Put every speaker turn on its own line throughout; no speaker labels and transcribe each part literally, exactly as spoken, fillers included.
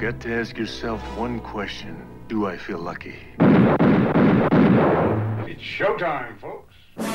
got to ask yourself one question. Do I feel lucky?
It's showtime, folks.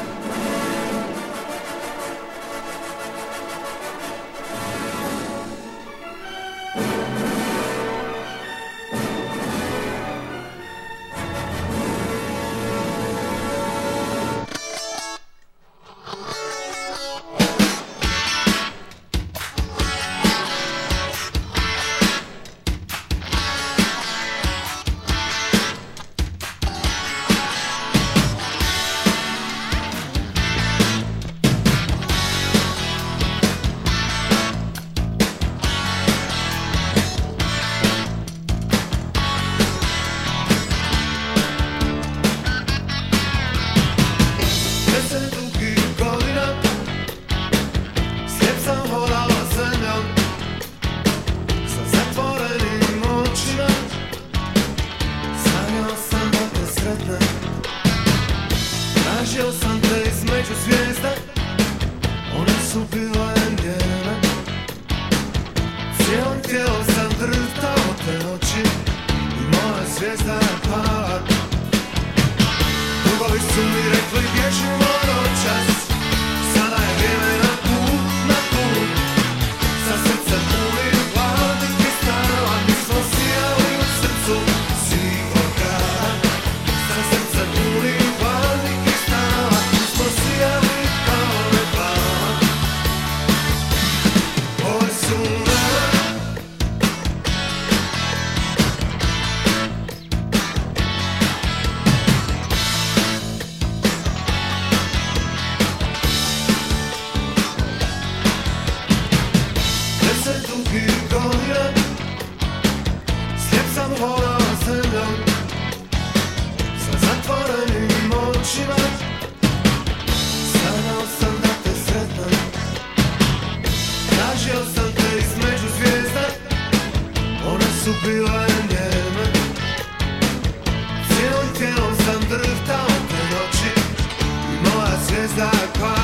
Tražio sam te između zvijezda, one su bile njene. Cijelim tijelom sam drhtao te noći i moja zvijezda je pala. Drugovi su mi rekli bježimo noćas, sada je vrijeme na put, na put. Sa srcem punim hladnih kristala, mi smo sijali u srcu svih organa. Sa srcem punim hladnih kristala, mi smo sijali kao reklama. Oj sunce, deset dugih godina, slijep sam hodao zemljom sa zatvorenim očima. Sanjao sam da te sretnem, tražio sam te između zvijezda, one su bile njeme. Cijelim tijelom sam drhtao te noći i moja zvijezda je pala.